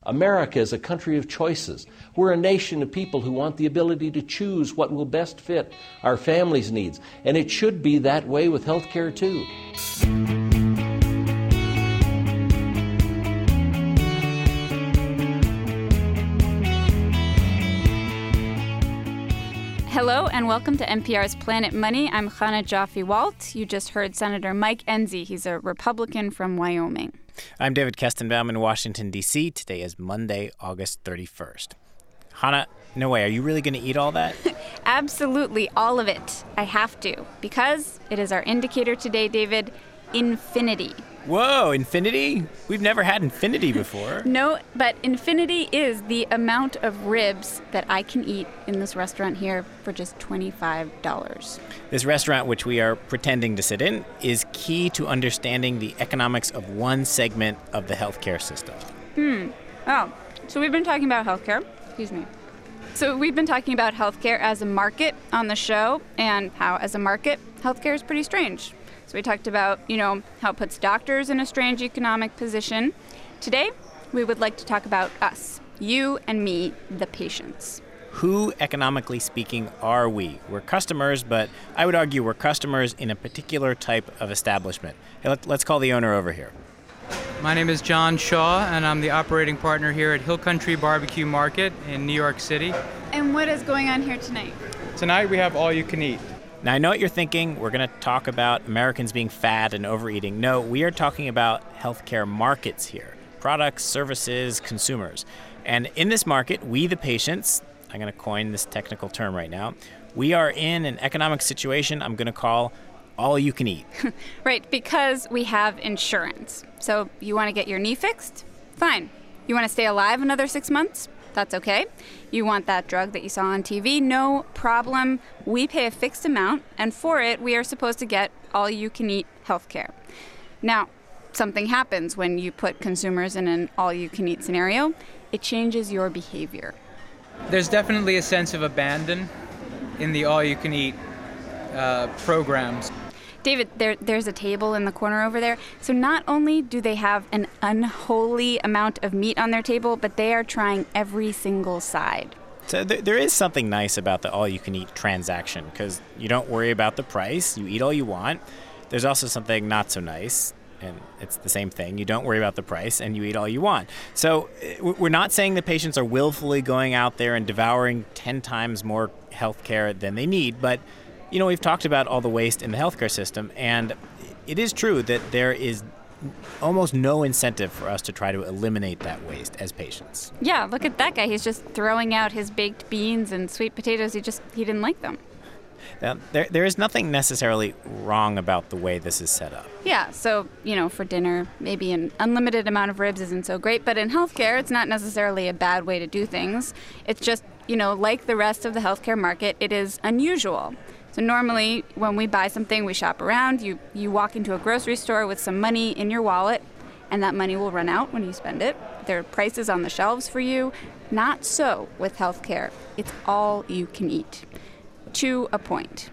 America is a country of choices. We're a nation of people who want the ability to choose what will best fit our families' needs. And it should be that way with healthcare, too. Hello and welcome to NPR's Planet Money. I'm Chana Joffe-Walt. You just heard Senator Mike Enzi. He's a Republican from Wyoming. I'm David Kestenbaum in Washington, D.C. Today is Monday, August 31st. Chana, no way. Are you really going to eat all that? Absolutely, all of it. I have to, because it is our indicator today, David, infinity. Whoa, infinity? We've never had infinity before. No, but infinity is the amount of ribs that I can eat in this restaurant here for just $25. This restaurant, which we are pretending to sit in, is key to understanding the economics of one segment of the healthcare system. Oh, so we've been talking about healthcare. Excuse me. So we've been talking about healthcare as a market on the show, and how, as a market, healthcare is pretty strange. So we talked about, how it puts doctors in a strange economic position. Today, we would like to talk about us, you and me, the patients. Who, economically speaking, are we? We're customers, but I would argue we're customers in a particular type of establishment. Hey, let's call the owner over here. My name is John Shaw, and I'm the operating partner here at Hill Country Barbecue Market in New York City. And what is going on here tonight? Tonight we have all you can eat. Now, I know what you're thinking. We're going to talk about Americans being fat and overeating. No, we are talking about healthcare markets here. Products, services, consumers. And in this market, we, the patients, I'm going to coin this technical term right now, we are in an economic situation I'm going to call all you can eat. Right, because we have insurance. So you want to get your knee fixed? Fine. You want to stay alive another 6 months? That's okay. You want that drug that you saw on TV? No problem. We pay a fixed amount, and for it, we are supposed to get all-you-can-eat health care. Now, something happens when you put consumers in an all-you-can-eat scenario. It changes your behavior. There's definitely a sense of abandon in the all-you-can-eat programs. David, there's a table in the corner over there. So not only do they have an unholy amount of meat on their table, but they are trying every single side. So there is something nice about the all-you-can-eat transaction, because you don't worry about the price. You eat all you want. There's also something not so nice, and it's the same thing. You don't worry about the price, and you eat all you want. So we're not saying the patients are willfully going out there and devouring 10 times more health care than they need, but we've talked about all the waste in the healthcare system, and it is true that there is almost no incentive for us to try to eliminate that waste as patients. Yeah, look at that guy. He's just throwing out his baked beans and sweet potatoes. He didn't like them. Now, there is nothing necessarily wrong about the way this is set up. Yeah, so, for dinner, maybe an unlimited amount of ribs isn't so great, but in healthcare, it's not necessarily a bad way to do things. It's just, like the rest of the healthcare market, it is unusual. So normally, when we buy something, we shop around. You walk into a grocery store with some money in your wallet, and that money will run out when you spend it. There are prices on the shelves for you. Not so with healthcare. It's all you can eat, to a point.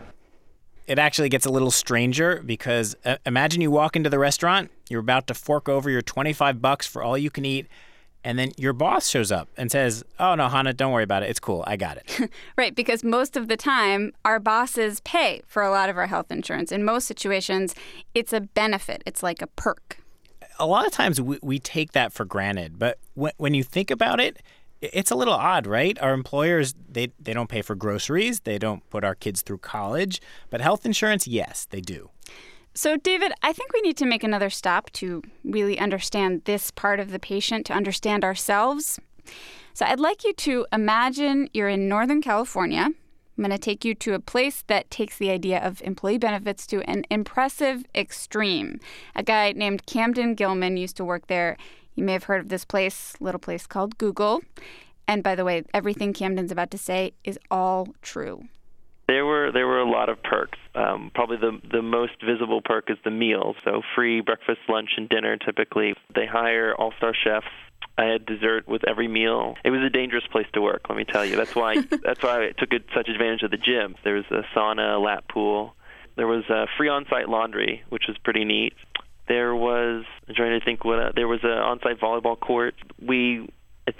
It actually gets a little stranger, because imagine you walk into the restaurant, you're about to fork over your $25 for all you can eat, and then your boss shows up and says, "Oh, no, Hannah, don't worry about it. It's cool. I got it." Right, because most of the time, our bosses pay for a lot of our health insurance. In most situations, it's a benefit. It's like a perk. A lot of times we take that for granted. But when you think about it, it's a little odd, right? Our employers, they don't pay for groceries. They don't put our kids through college. But health insurance, yes, they do. So, David, I think we need to make another stop to really understand this part of the patient, to understand ourselves. So I'd like you to imagine you're in Northern California. I'm going to take you to a place that takes the idea of employee benefits to an impressive extreme. A guy named Camden Gilman used to work there. You may have heard of this place, little place called Google. And by the way, everything Camden's about to say is all true. There were a lot of perks. Probably the most visible perk is the meals. So free breakfast, lunch, and dinner typically. They hire all-star chefs. I had dessert with every meal. It was a dangerous place to work, let me tell you. That's why I took such advantage of the gym. There was a sauna, a lap pool. There was free on-site laundry, which was pretty neat. There was, I'm trying to think there was an on-site volleyball court. We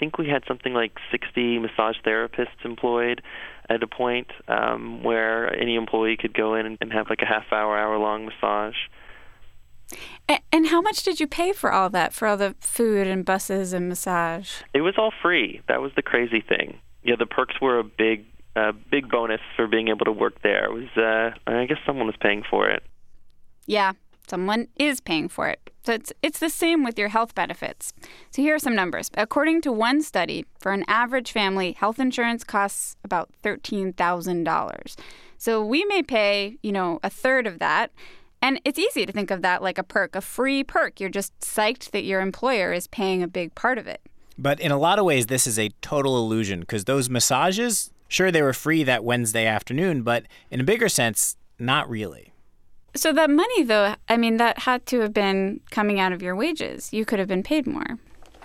think we had something like 60 massage therapists employed at a point where any employee could go in and have like a hour-long massage. And how much did you pay for all that, for all the food and buses and massage? It was all free. That was the crazy thing. Yeah, the perks were a big bonus for being able to work there. It was, I guess someone was paying for it. Yeah, someone is paying for it. So it's the same with your health benefits. So here are some numbers. According to one study, for an average family, health insurance costs about $13,000. So we may pay, a third of that. And it's easy to think of that like a perk, a free perk. You're just psyched that your employer is paying a big part of it. But in a lot of ways, this is a total illusion because those massages, sure, they were free that Wednesday afternoon, but in a bigger sense, not really. So that money, though, that had to have been coming out of your wages. You could have been paid more.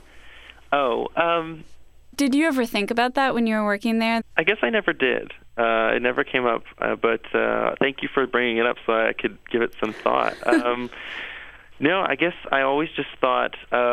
Did you ever think about that when you were working there? I guess I never did. It never came up, but thank you for bringing it up so I could give it some thought. No, I guess I always just thought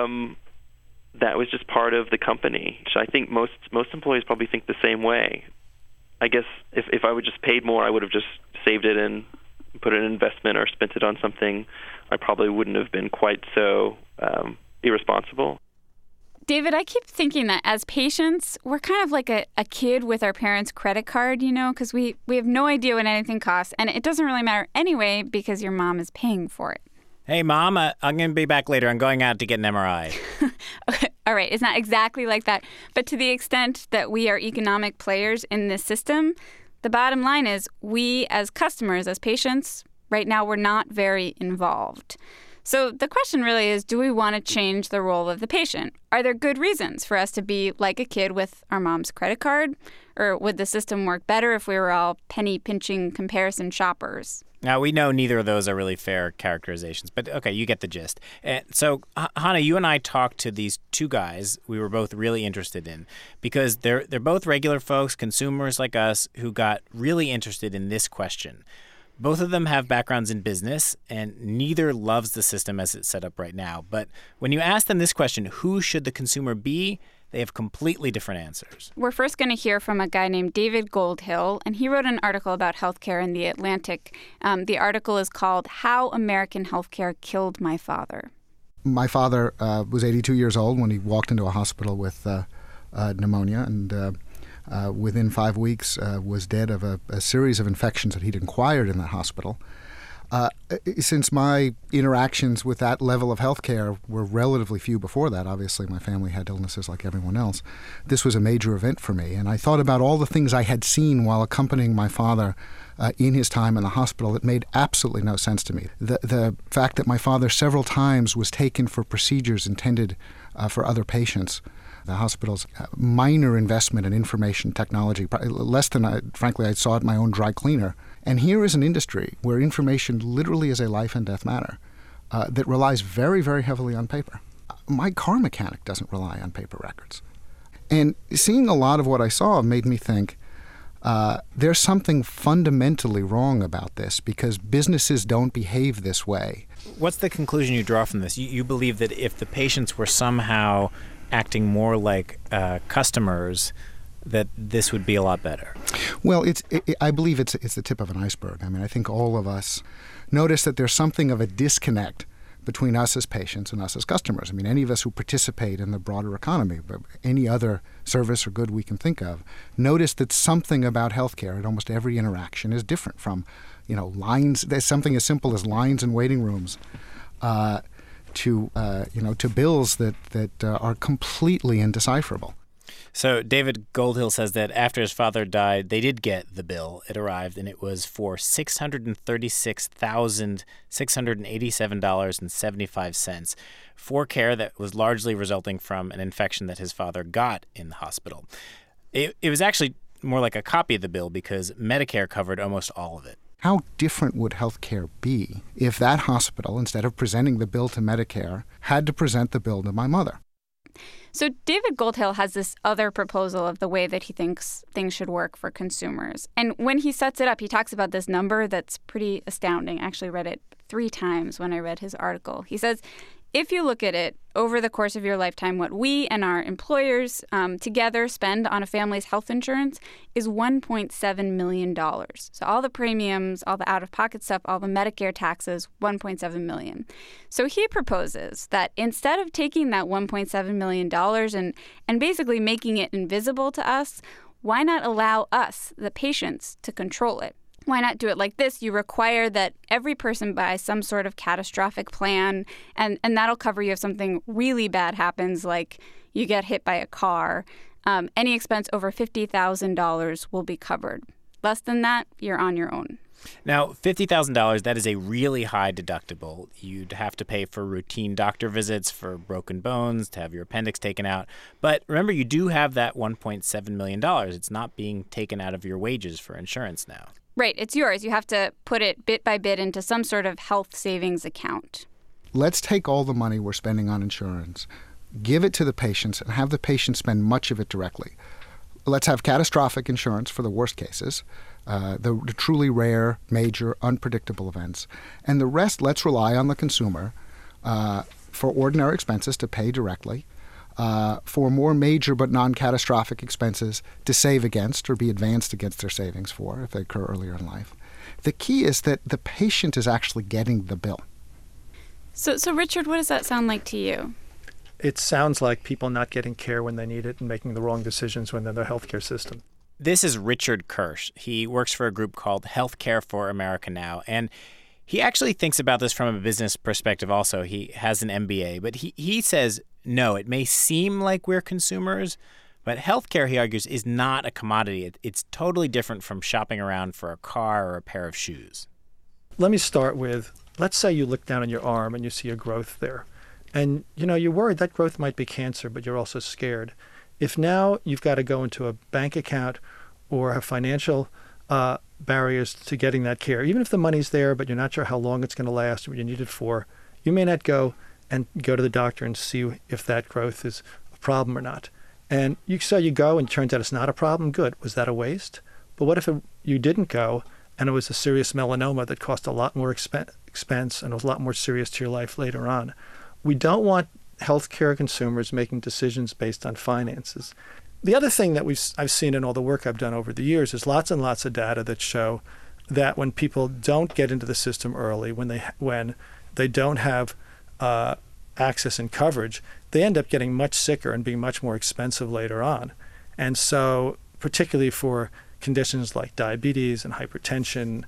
that was just part of the company. So I think most employees probably think the same way. I guess if I would just paid more, I would have just saved it and put it in investment or spent it on something. I probably wouldn't have been quite so irresponsible. David, I keep thinking that as patients, we're kind of like a kid with our parents' credit card, because we have no idea what anything costs. And it doesn't really matter anyway because your mom is paying for it. Hey, Mom, I'm going to be back later. I'm going out to get an MRI. Okay, all right, it's not exactly like that. But to the extent that we are economic players in this system, the bottom line is we as customers, as patients, right now we're not very involved. So the question really is, do we want to change the role of the patient? Are there good reasons for us to be like a kid with our mom's credit card? Or would the system work better if we were all penny-pinching comparison shoppers? Now, we know neither of those are really fair characterizations, but okay, you get the gist. So, Hannah, you and I talked to these two guys we were both really interested in because they're both regular folks, consumers like us, who got really interested in this question. Both of them have backgrounds in business, and neither loves the system as it's set up right now. But when you ask them this question, who should the consumer be, they have completely different answers. We're first going to hear from a guy named David Goldhill, and he wrote an article about healthcare in The Atlantic. The article is called How American Healthcare Killed My Father. My father was 82 years old when he walked into a hospital with pneumonia, and within 5 weeks was dead of a series of infections that he'd acquired in that hospital. Since my interactions with that level of healthcare were relatively few before that, obviously my family had illnesses like everyone else, this was a major event for me. And I thought about all the things I had seen while accompanying my father in his time in the hospital that made absolutely no sense to me. The fact that my father several times was taken for procedures intended for other patients. The hospital's minor investment in information technology, less than, frankly, I saw at my own dry cleaner. And here is an industry where information literally is a life and death matter that relies very, very heavily on paper. My car mechanic doesn't rely on paper records. And seeing a lot of what I saw made me think there's something fundamentally wrong about this because businesses don't behave this way. What's the conclusion you draw from this? You believe that if the patients were somehow acting more like customers, that this would be a lot better? Well, I believe it's the tip of an iceberg. I mean, I think all of us notice that there's something of a disconnect between us as patients and us as customers. I mean, any of us who participate in the broader economy, but any other service or good we can think of, notice that something about healthcare at almost every interaction is different from, lines. There's something as simple as lines in waiting rooms to bills that are completely indecipherable. So David Goldhill says that after his father died, they did get the bill. It arrived, and it was for $636,687.75 for care that was largely resulting from an infection that his father got in the hospital. It was actually more like a copy of the bill because Medicare covered almost all of it. How different would healthcare be if that hospital, instead of presenting the bill to Medicare, had to present the bill to my mother? So David Goldhill has this other proposal of the way that he thinks things should work for consumers. And when he sets it up, he talks about this number that's pretty astounding. I actually read it 3 times when I read his article. He says, if you look at it over the course of your lifetime, what we and our employers together spend on a family's health insurance is $1.7 million. So all the premiums, all the out-of-pocket stuff, all the Medicare taxes, $1.7 million. So he proposes that instead of taking that $1.7 million and basically making it invisible to us, why not allow us, the patients, to control it? Why not do it like this? You require that every person buy some sort of catastrophic plan, and that'll cover you if something really bad happens, like you get hit by a car. Any expense over $50,000 will be covered. Less than that, you're on your own. Now, $50,000, that is a really high deductible. You'd have to pay for routine doctor visits, for broken bones, to have your appendix taken out. But remember, you do have that $1.7 million. It's not being taken out of your wages for insurance now. Right, it's yours. You have to put it bit by bit into some sort of health savings account. Let's take all the money we're spending on insurance, give it to the patients, and have the patients spend much of it directly. Let's have catastrophic insurance for the worst cases, the truly rare, major, unpredictable events. And the rest, let's rely on the consumer for ordinary expenses to pay directly, for more major but non-catastrophic expenses to save against or be advanced against their savings for if they occur earlier in life. The key is that the patient is actually getting the bill. So Richard, what does that sound like to you? It sounds like people not getting care when they need it and making the wrong decisions when they're in their healthcare system. This is Richard Kirsch. He works for a group called Healthcare for America Now, and he actually thinks about this from a business perspective also. He has an MBA, but he says, no, it may seem like we're consumers, but healthcare, he argues, is not a commodity. It's totally different from shopping around for a car or a pair of shoes. Let me start with, let's say you look down on your arm and you see a growth there. And, you're worried that growth might be cancer, but you're also scared. If now you've got to go into a bank account or have financial barriers to getting that care, even if the money's there, but you're not sure how long it's going to last or what you need it for, you may not go to the doctor and see if that growth is a problem or not. And you go and it turns out it's not a problem. Good. Was that a waste? But what if you didn't go and it was a serious melanoma that cost a lot more expense and was a lot more serious to your life later on? We don't want healthcare consumers making decisions based on finances. The other thing that I've seen in all the work I've done over the years is lots and lots of data that show that when people don't get into the system early, when they don't have access and coverage, they end up getting much sicker and being much more expensive later on. And so particularly for conditions like diabetes and hypertension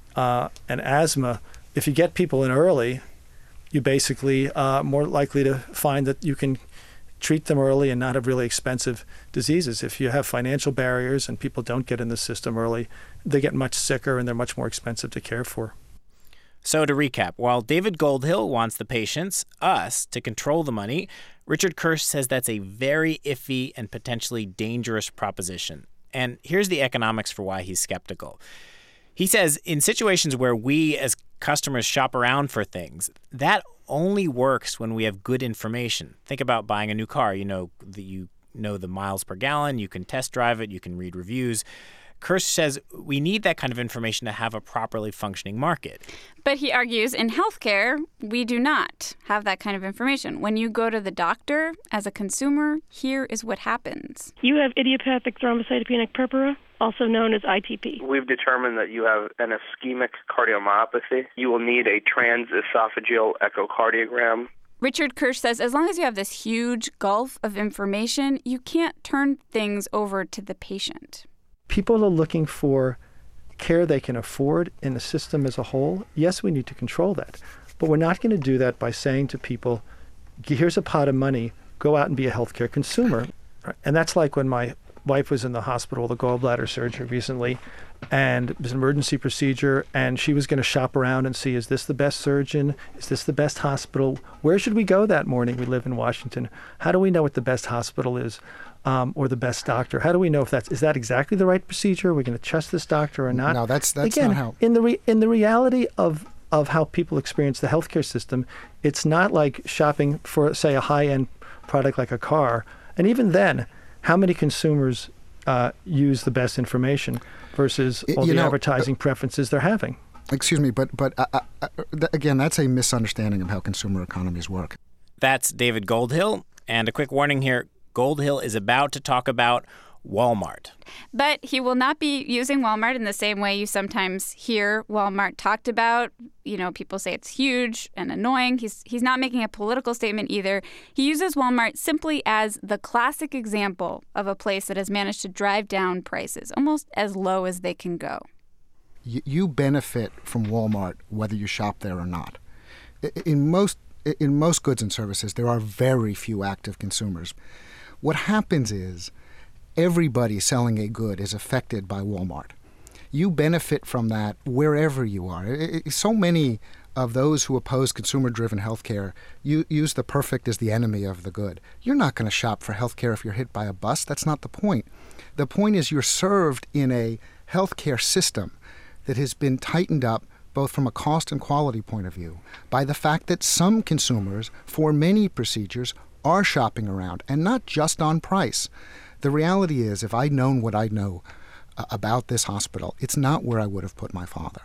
and asthma, if you get people in early, you basically more likely to find that you can treat them early and not have really expensive diseases. If you have financial barriers and people don't get in the system early, they get much sicker and they're much more expensive to care for. So to recap, while David Goldhill wants the patients, us, to control the money, Richard Kirsch says that's a very iffy and potentially dangerous proposition. And here's the economics for why he's skeptical. He says in situations where we as customers shop around for things, that only works when we have good information. Think about buying a new car. You know the miles per gallon, you can test drive it, you can read reviews. Kirsch says we need that kind of information to have a properly functioning market. But he argues in healthcare, we do not have that kind of information. When you go to the doctor as a consumer, here is what happens. You have idiopathic thrombocytopenic purpura, also known as ITP. We've determined that you have an ischemic cardiomyopathy. You will need a transesophageal echocardiogram. Richard Kirsch says as long as you have this huge gulf of information, you can't turn things over to the patient. People are looking for care they can afford in the system as a whole. Yes, we need to control that. But we're not going to do that by saying to people, here's a pot of money, go out and be a healthcare consumer. And that's like when my wife was in the hospital, the gallbladder surgery recently, and it was an emergency procedure, and she was going to shop around and see, is this the best surgeon? Is this the best hospital? Where should we go that morning? We live in Washington. How do we know what the best hospital is? Or the best doctor? How do we know if is that exactly the right procedure? Are we going to trust this doctor or not? No, that's Again, not how. In the reality of how people experience the healthcare system, it's not like shopping for, say, a high-end product like a car. And even then, how many consumers use the best information versus all the advertising preferences they're having? Excuse me, but again, that's a misunderstanding of how consumer economies work. That's David Goldhill. And a quick warning here, Goldhill is about to talk about Walmart. But he will not be using Walmart in the same way you sometimes hear Walmart talked about. You know, people say it's huge and annoying. He's not making a political statement either. He uses Walmart simply as the classic example of a place that has managed to drive down prices almost as low as they can go. You benefit from Walmart whether you shop there or not. In most goods and services, there are very few active consumers. What happens is everybody selling a good is affected by Walmart. You benefit from that wherever you are. So many of those who oppose consumer-driven healthcare use the perfect as the enemy of the good. You're not going to shop for healthcare if you're hit by a bus. That's not the point. The point is you're served in a healthcare system that has been tightened up both from a cost and quality point of view by the fact that some consumers, for many procedures, are shopping around, and not just on price. The reality is, if I'd known what I know about this hospital, it's not where I would have put my father.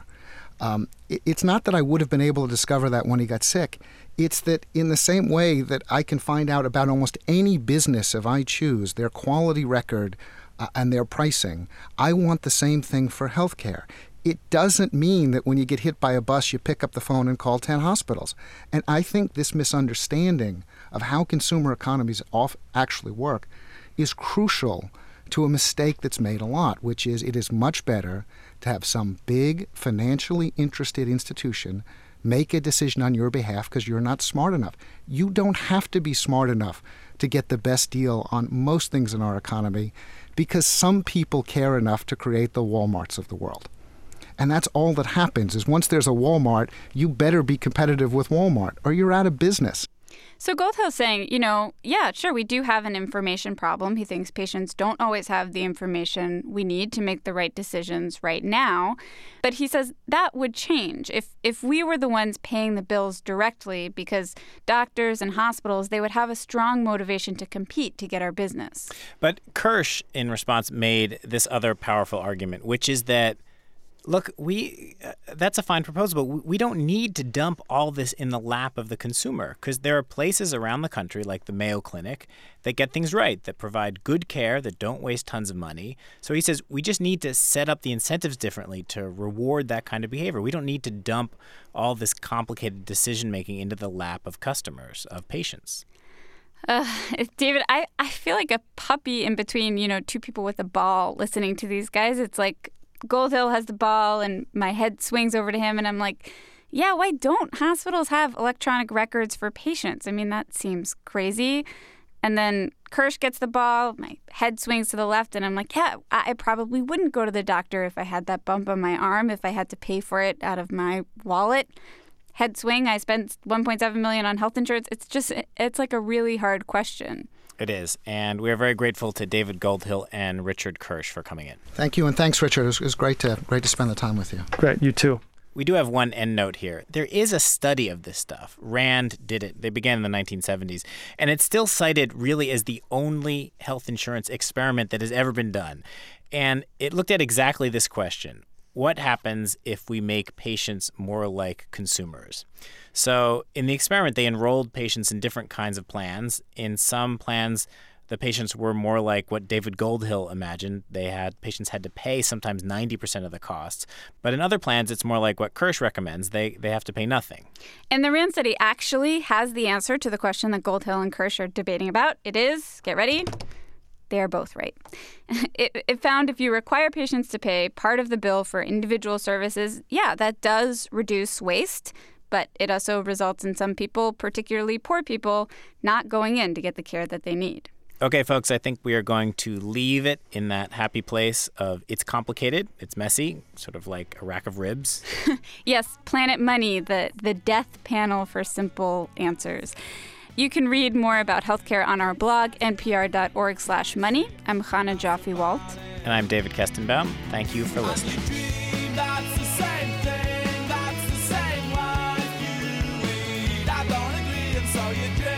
It's not that I would have been able to discover that when he got sick. It's that in the same way that I can find out about almost any business if I choose, their quality record and their pricing, I want the same thing for healthcare. It doesn't mean that when you get hit by a bus, you pick up the phone and call 10 hospitals. And I think this misunderstanding of how consumer economies actually work is crucial to a mistake that's made a lot, which is it is much better to have some big, financially interested institution make a decision on your behalf because you're not smart enough. You don't have to be smart enough to get the best deal on most things in our economy because some people care enough to create the Walmarts of the world. And that's all that happens is once there's a Walmart, you better be competitive with Walmart or you're out of business. So Goldhill's saying, yeah, sure, we do have an information problem. He thinks patients don't always have the information we need to make the right decisions right now. But he says that would change if we were the ones paying the bills directly because doctors and hospitals, they would have a strong motivation to compete to get our business. But Kirsch, in response, made this other powerful argument, which is that look, that's a fine proposal, but we don't need to dump all this in the lap of the consumer because there are places around the country like the Mayo Clinic that get things right, that provide good care, that don't waste tons of money. So he says we just need to set up the incentives differently to reward that kind of behavior. We don't need to dump all this complicated decision-making into the lap of customers, of patients. David, I feel like a puppy in between, two people with a ball listening to these guys. It's like Goldhill has the ball and my head swings over to him and I'm like, yeah, why don't hospitals have electronic records for patients? I mean, that seems crazy. And then Kirsch gets the ball, my head swings to the left and I'm like, yeah, I probably wouldn't go to the doctor if I had that bump on my arm, if I had to pay for it out of my wallet. Head swing, I spent $1.7 million on health insurance. It's like a really hard question. It is. And we are very grateful to David Goldhill and Richard Kirsch for coming in. Thank you. And thanks, Richard. It was great to spend the time with you. Great. You too. We do have one end note here. There is a study of this stuff. RAND did it. They began in the 1970s. And it's still cited really as the only health insurance experiment that has ever been done. And it looked at exactly this question. What happens if we make patients more like consumers? So in the experiment, they enrolled patients in different kinds of plans. In some plans, the patients were more like what David Goldhill imagined. Patients had to pay sometimes 90% of the costs. But in other plans, it's more like what Kirsch recommends. They have to pay nothing. And the RAND study actually has the answer to the question that Goldhill and Kirsch are debating about. It is, get ready, they are both right. It found if you require patients to pay part of the bill for individual services, yeah, that does reduce waste. But it also results in some people, particularly poor people, not going in to get the care that they need. Okay, folks, I think we are going to leave it in that happy place of it's complicated, it's messy, sort of like a rack of ribs. Yes, Planet Money, the death panel for simple answers. You can read more about healthcare on our blog, npr.org/money. I'm Chana Joffe-Walt. And I'm David Kestenbaum. Thank you for listening. So you dream.